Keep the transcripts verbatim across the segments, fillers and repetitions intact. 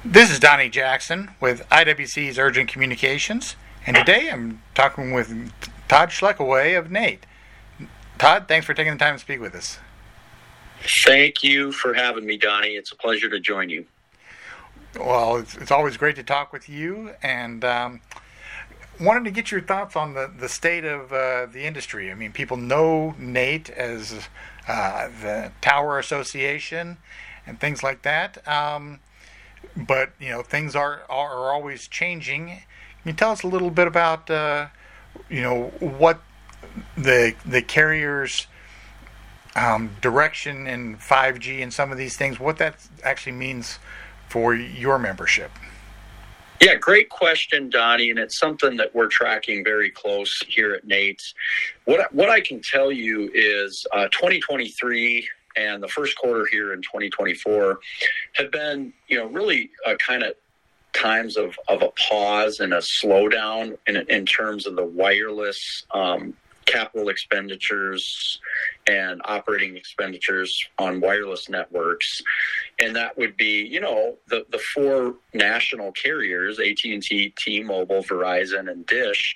This is Donnie Jackson with I W C's Urgent Communications, and today I'm talking with Todd Schleckaway of Nate. Todd, thanks for taking the time to speak with us. Thank you for having me, Donnie. It's a pleasure to join you. Well, it's, it's always great to talk with you, and um, wanted to get your thoughts on the, the state of uh, the industry. I mean, people know Nate as uh, the Tower Association and things like that. Um, But, you know, things are are always changing. Can you tell us a little bit about, uh, you know, what the the carriers' um, direction in five G and some of these things, what that actually means for your membership? Yeah, great question, Donnie, and it's something that we're tracking very close here at Nate's. What I, what I can tell you is uh, twenty twenty-three and the first quarter here in twenty twenty-four have been, you know, really uh, kind of times of, of a pause and a slowdown in in terms of the wireless um, capital expenditures and operating expenditures on wireless networks. And that would be, you know, the, the four national carriers, A T and T, T-Mobile, Verizon, and Dish.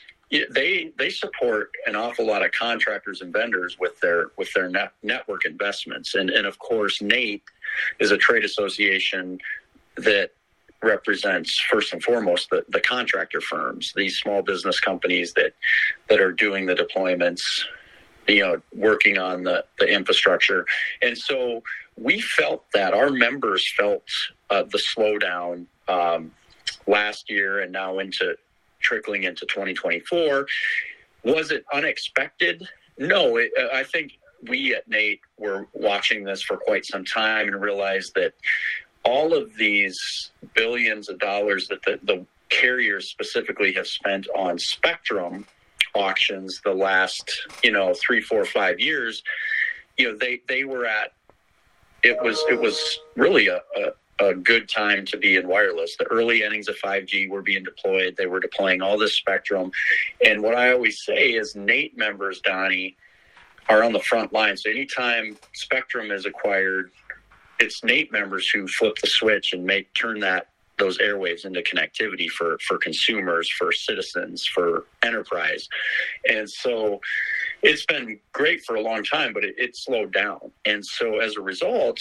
They they support an awful lot of contractors and vendors with their with their net, network investments, and and of course Nate is a trade association that represents first and foremost the, the contractor firms, these small business companies that that are doing the deployments, you know, working on the, the infrastructure, and so we felt that our members felt uh, the slowdown um, last year and now into. Trickling into twenty twenty-four. Was it unexpected? No, it, I think we at Nate were watching this for quite some time and realized that all of these billions of dollars that the, the carriers specifically have spent on spectrum auctions the last, you know, three, four, five years, you know, they, they were at, it was, it was really a, a a good time to be in wireless. The early innings of five G were being deployed. They were deploying all this spectrum. And what I always say is Nate members, Donnie, are on the front line. So anytime spectrum is acquired, it's Nate members who flip the switch and make turn that those airwaves into connectivity for, for consumers, for citizens, for enterprise. And so it's been great for a long time, but it, it slowed down. And so as a result,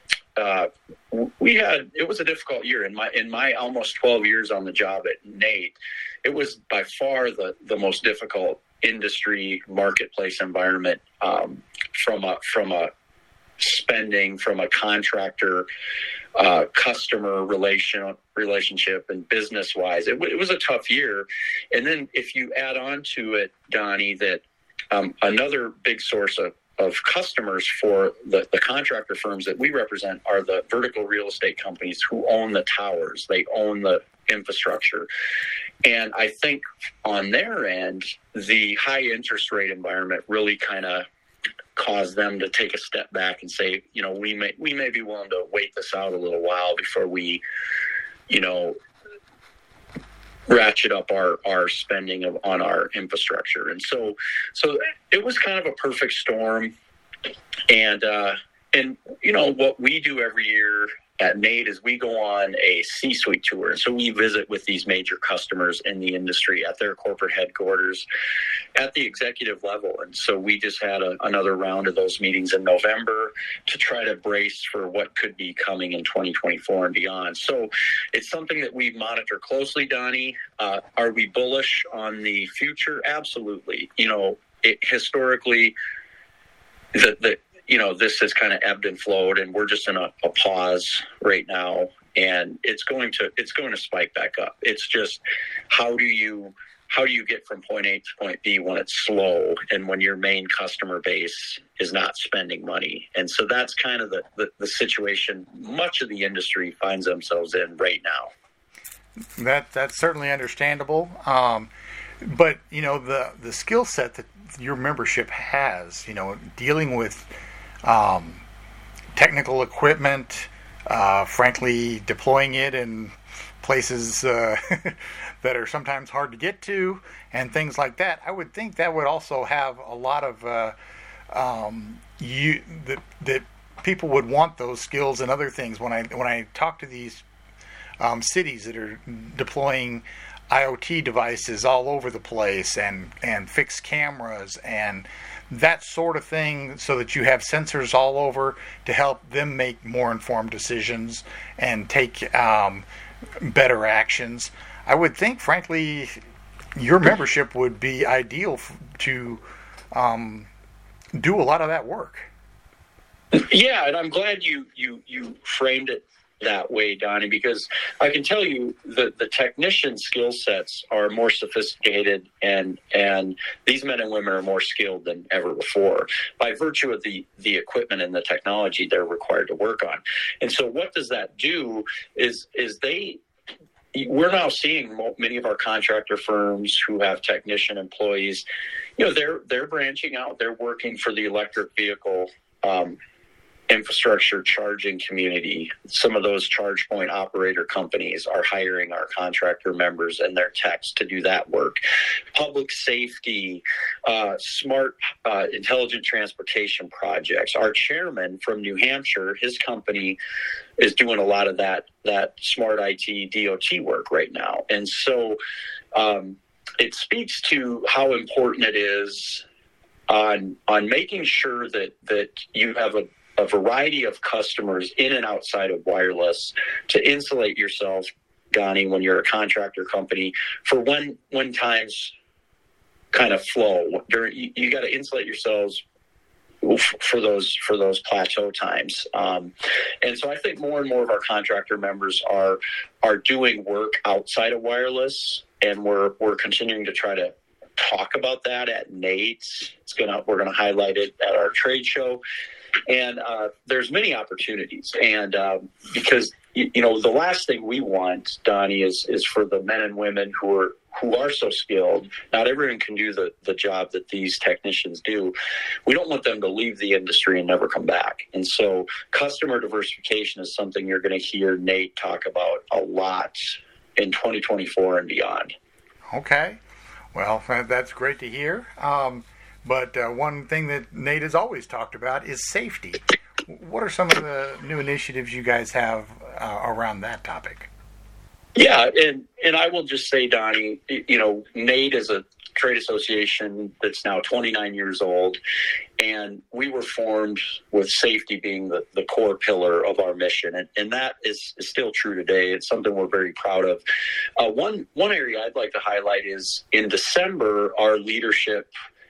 Uh, we had, it was a difficult year in my, in my almost twelve years on the job at Nate. It was by far the, the most difficult industry marketplace environment, um, from a, from a spending, from a contractor, uh, customer relation relationship and business wise. It, it was a tough year. And then if you add on to it, Donnie, that, um, another big source of of customers for the, the contractor firms that we represent are the vertical real estate companies who own the towers. They own the infrastructure. And I think on their end, the high interest rate environment really kind of caused them to take a step back and say, you know, we may, we may be willing to wait this out a little while before we, you know, ratchet up our, our spending of, on our infrastructure. And so, so it was kind of a perfect storm. And, uh, and, you know, what we do every year at Nate is we go on a C-suite tour. So we visit with these major customers in the industry at their corporate headquarters at the executive level. And so we just had a, another round of those meetings in November to try to brace for what could be coming in twenty twenty-four and beyond. So it's something that we monitor closely, Donnie. Uh, are we bullish on the future? Absolutely. You know, it, historically, the, the you know, this has kind of ebbed and flowed, and we're just in a, a pause right now, and it's going to it's going to spike back up. It's just how do you how do you get from point A to point B when it's slow and when your main customer base is not spending money? And so that's kind of the, the, the situation much of the industry finds themselves in right now. That that's certainly understandable. Um, but you know, the the skill set that your membership has, you know, dealing with um, technical equipment, uh, frankly, deploying it in places uh, that are sometimes hard to get to, and things like that. I would think that would also have a lot of uh, um, you that that people would want those skills and other things. When I when I talk to these um, cities that are deploying IoT devices all over the place and, and fixed cameras and that sort of thing, so that you have sensors all over to help them make more informed decisions and take um, better actions. I would think, frankly, your membership would be ideal f- to um, do a lot of that work. Yeah, and I'm glad you you you framed it that way, Donnie, because I can tell you the, the technician skill sets are more sophisticated, and and these men and women are more skilled than ever before by virtue of the, the equipment and the technology they're required to work on. And so what does that do is is they we're now seeing many of our contractor firms who have technician employees, you know, they're they're branching out, they're working for the electric vehicle um infrastructure charging community. Some of those charge point operator companies are hiring our contractor members and their techs to do that work. Public safety, uh, smart, uh, intelligent transportation projects. Our chairman from New Hampshire, his company is doing a lot of that, that smart I T D O T work right now. And so um, it speaks to how important it is on, on making sure that, that you have a a variety of customers in and outside of wireless to insulate yourself, Donnie, when you're a contractor company, for when when times kind of flow. During, you, you got to insulate yourselves for those for those plateau times. Um, and so I think more and more of our contractor members are are doing work outside of wireless, and we're we're continuing to try to talk about that at NATE. It's gonna we're gonna highlight it at our trade show. And uh, there's many opportunities, and um, because you, you know the last thing we want, Donnie, is is for the men and women who are who are so skilled. Not everyone can do the the job that these technicians do. We don't want them to leave the industry and never come back. And so, customer diversification is something you're going to hear Nate talk about a lot in twenty twenty-four and beyond. Okay, well, that's great to hear. Um, But uh, one thing that Nate has always talked about is safety. What are some of the new initiatives you guys have uh, around that topic? Yeah, and, and I will just say, Donnie, you know, NATE is a trade association that's now twenty-nine years old, and we were formed with safety being the, the core pillar of our mission, and, and that is, is still true today. It's something we're very proud of. Uh, one one area I'd like to highlight is in December, our leadership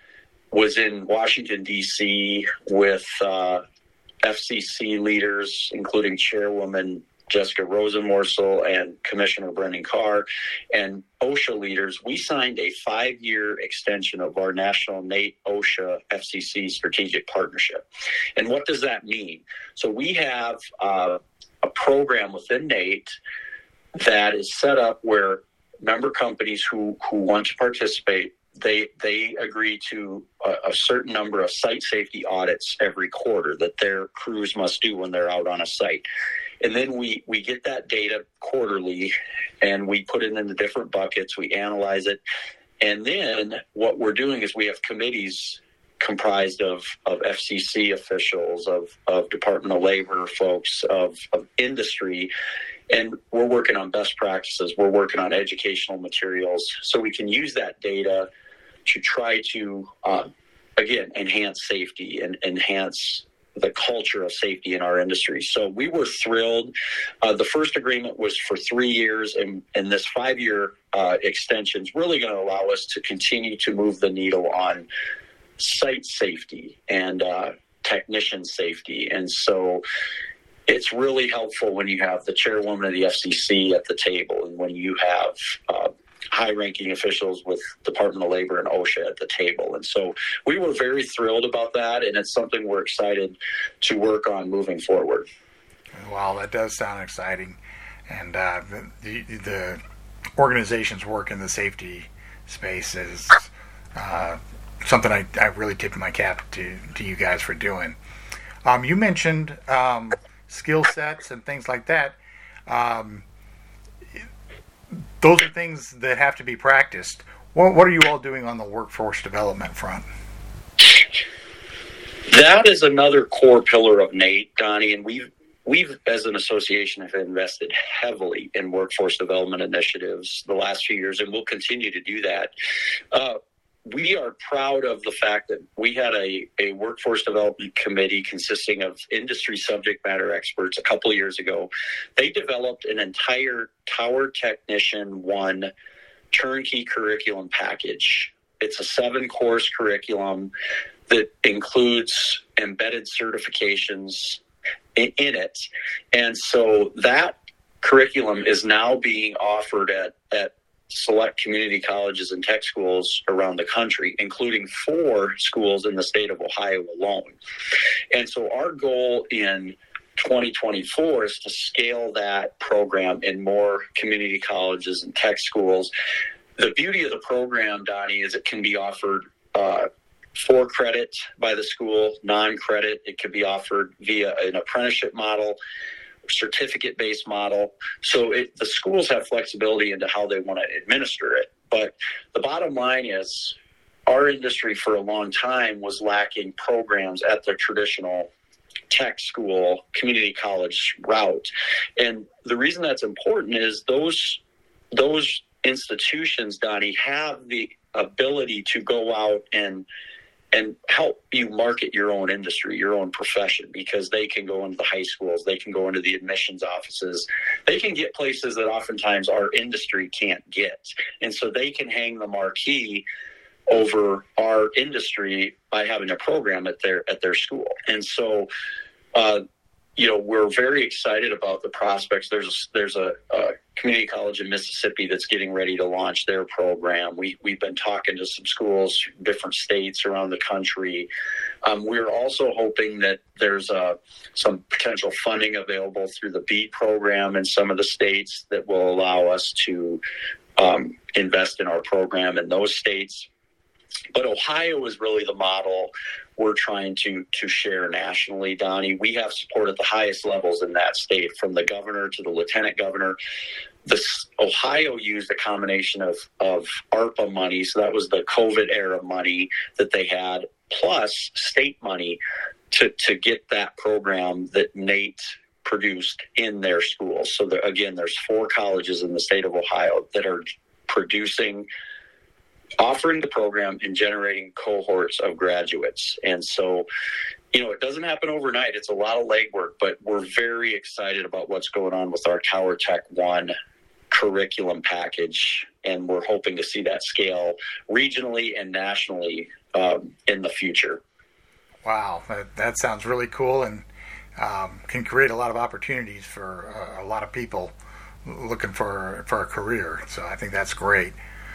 was in Washington, D C with uh, F C C leaders, including Chairwoman Jessica Rosenworcel and Commissioner Brendan Carr, and OSHA leaders. We signed a five-year extension of our national NATE OSHA F C C strategic partnership. And what does that mean? So we have uh, a program within NATE that is set up where member companies who, who want to participate, they they agree to a, a certain number of site safety audits every quarter that their crews must do when they're out on a site. And then we, we get that data quarterly, and we put it into different buckets. We analyze it. And then what we're doing is we have committees comprised of, of F C C officials, of, of Department of Labor folks, of, of industry. And we're working on best practices. We're working on educational materials so we can use that data to try to, uh, again, enhance safety and enhance the culture of safety in our industry. So we were thrilled. Uh, the first agreement was for three years, and, and this five-year uh, extension is really going to allow us to continue to move the needle on site safety and uh, technician safety. And so it's really helpful when you have the chairwoman of the F C C at the table, and when you have uh, high-ranking officials with Department of Labor and OSHA at the table. And so we were very thrilled about that, and it's something we're excited to work on moving forward. Wow, that does sound exciting. And uh, the, the organization's work in the safety space is uh, something I, I really tip my cap to, to you guys for doing. Um, you mentioned um, skill sets and things like that. Um, those are things that have to be practiced. What, what are you all doing on the workforce development front? That is another core pillar of NATE, Donnie, and we've we've, as an association, have invested heavily in workforce development initiatives the last few years, and we'll continue to do that. Uh, we are proud of the fact that we had a, a workforce development committee consisting of industry subject matter experts a couple of years ago. They developed an entire Tower Technician One turnkey curriculum package. It's a seven course curriculum that includes embedded certifications in, in it. And so that curriculum is now being offered at, at select community colleges and tech schools around the country, including four schools in the state of Ohio alone. And so our goal in twenty twenty-four is to scale that program in more community colleges and tech schools. The beauty of the program, Donnie, is it can be offered uh, for credit by the school, non-credit. It could be offered via an apprenticeship model, certificate-based model. So it, the schools have flexibility into how they want to administer it. But the bottom line is our industry for a long time was lacking programs at the traditional tech school, community college route. And the reason that's important is those those institutions, Donnie, have the ability to go out and and help you market your own industry, your own profession, because they can go into the high schools, they can go into the admissions offices, they can get places that oftentimes our industry can't get. And so they can hang the marquee over our industry by having a program at their at their school. And so, uh, you know, we're very excited about the prospects. There's there's a, a community college in Mississippi that's getting ready to launch their program. We we've been talking to some schools, different states around the country. Um, we're also hoping that there's uh, some potential funding available through the BEAD program in some of the states that will allow us to um, invest in our program in those states. But Ohio is really the model we're trying to to share nationally, Donnie. We have support at the highest levels in that state, from the governor to the lieutenant governor. This, Ohio used a combination of, of ARPA money, so that was the COVID era money that they had, plus state money to, to get that program that NATE produced in their schools. So there, again, there's four colleges in the state of Ohio that are producing, offering the program and generating cohorts of graduates. And so, you know, it doesn't happen overnight. It's a lot of legwork, but we're very excited about what's going on with our Tower Tech One curriculum package. And we're hoping to see that scale regionally and nationally um, in the future. Wow, that, that sounds really cool, and um, can create a lot of opportunities for uh, a lot of people looking for for a career. So I think that's great.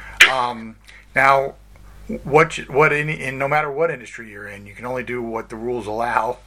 Um, now, what what in, in no matter what industry you're in, you can only do what the rules allow.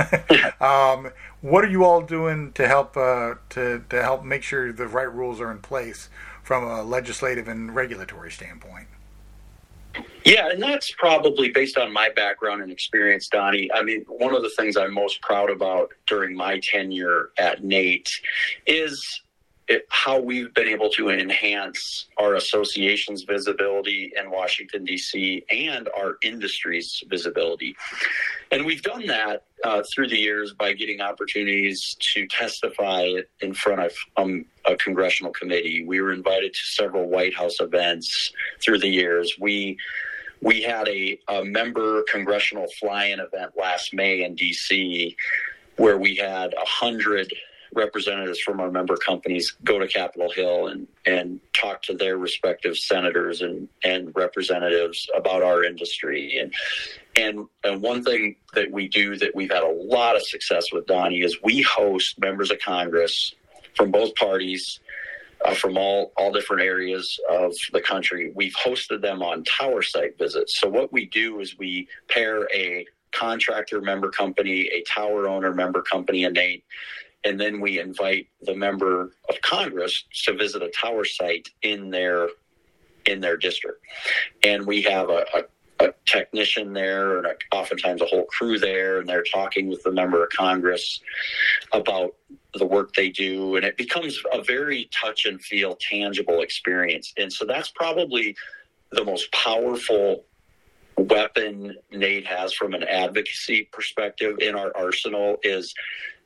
um, what are you all doing to help uh, to to help make sure the right rules are in place from a legislative and regulatory standpoint? Yeah, and that's probably based on my background and experience, Donnie. I mean, one of the things I'm most proud about during my tenure at NATE is it, how we've been able to enhance our association's visibility in Washington, D C, and our industry's visibility. And we've done that uh, through the years by getting opportunities to testify in front of um, a congressional committee. We were invited to several White House events through the years. We we had a, a member congressional fly-in event last May in D C where we had a hundred representatives from our member companies go to Capitol Hill and, and talk to their respective senators and, and representatives about our industry. And, and and one thing that we do that we've had a lot of success with, Donnie, is we host members of Congress from both parties, uh, from all, all different areas of the country. We've hosted them on tower site visits. So what we do is we pair a contractor member company, a tower owner member company, and NATE, and then we invite the member of Congress to visit a tower site in their in their district. And we have a, a, a technician there, and a, oftentimes a whole crew there, and they're talking with the member of Congress about the work they do. And it becomes a very touch and feel, tangible experience. And so that's probably the most powerful weapon NATE has from an advocacy perspective in our arsenal, is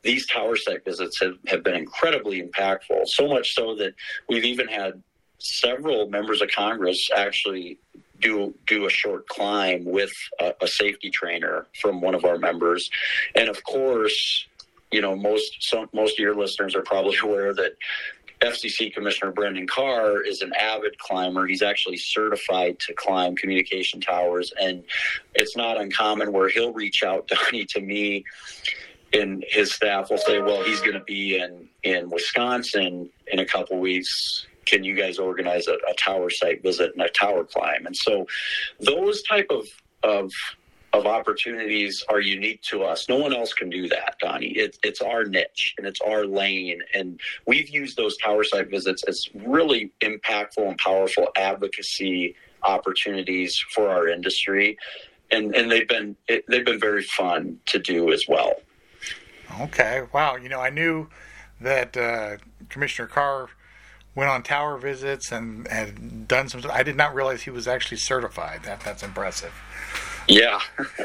these tower site visits have, have been incredibly impactful, so much so that we've even had several members of Congress actually do do a short climb with a, a safety trainer from one of our members. And of course, you know, most some, most of your listeners are probably aware that F C C Commissioner Brendan Carr is an avid climber. He's actually certified to climb communication towers, and it's not uncommon where he'll reach out, Donnie, to me, and his staff will say, well, he's going to be in, in Wisconsin in a couple weeks. Can you guys organize a, a tower site visit and a tower climb? And so those type of, of, of opportunities are unique to us. No one else can do that, Donnie. It, it's our niche and it's our lane. And we've used those tower site visits as really impactful and powerful advocacy opportunities for our industry. And, and they've been, it, they've been very fun to do as well. Okay. Wow. You know, I knew that uh, Commissioner Carr went on tower visits and had done some. I did not realize he was actually certified. That that's impressive. Yeah.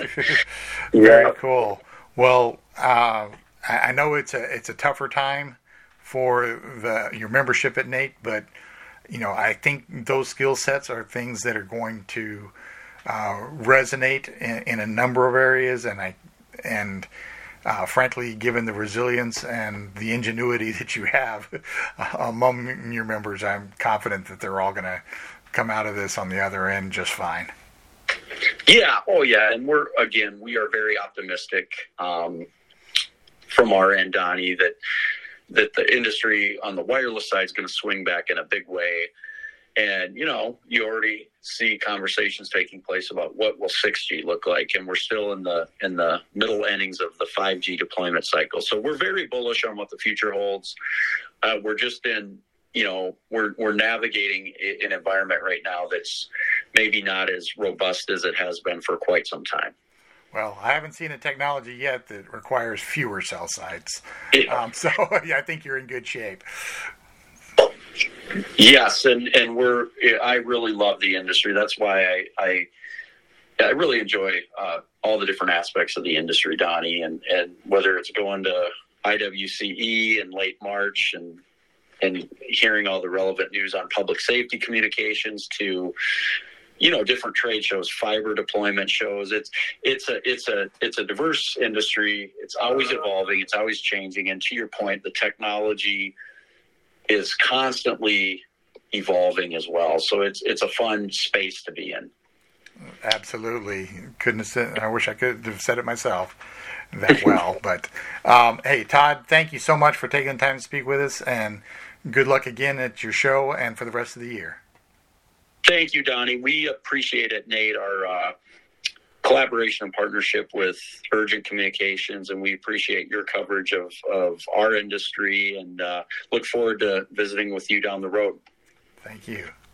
Very yeah. cool. Well, uh, I, I know it's a it's a tougher time for the your membership at NATE, but you know I think those skill sets are things that are going to uh, resonate in, in a number of areas, and I and. Uh, frankly, given the resilience and the ingenuity that you have uh, among your members, I'm confident that they're all going to come out of this on the other end just fine. Yeah. Oh, yeah. And we're, again, we are very optimistic um, from our end, Donnie, that that the industry on the wireless side is going to swing back in a big way. And, you know, you already see conversations taking place about what will six G look like. And we're still in the in the middle innings of the five G deployment cycle. So we're very bullish on what the future holds. Uh, we're just in, you know, we're we're navigating an environment right now that's maybe not as robust as it has been for quite some time. Well, I haven't seen a technology yet that requires fewer cell sites. Yeah. Um, so yeah, I think you're in good shape. Yes, and, and we're. I really love the industry. That's why I I, I really enjoy uh, all the different aspects of the industry, Donnie, and, and whether it's going to I W C E in late March and and hearing all the relevant news on public safety communications to, you know, different trade shows, fiber deployment shows. It's it's a it's a it's a diverse industry. It's always evolving. It's always changing. And to your point, the technology is constantly evolving as well. So it's it's a fun space to be in. Absolutely. Couldn't have said, I wish I could have said it myself that well. But um, hey, Todd, thank you so much for taking the time to speak with us, and good luck again at your show and for the rest of the year. Thank you, Donnie. We appreciate it, Nate, our uh, collaboration and partnership with Urgent Communications, and we appreciate your coverage of, of our industry, and uh, look forward to visiting with you down the road. Thank you.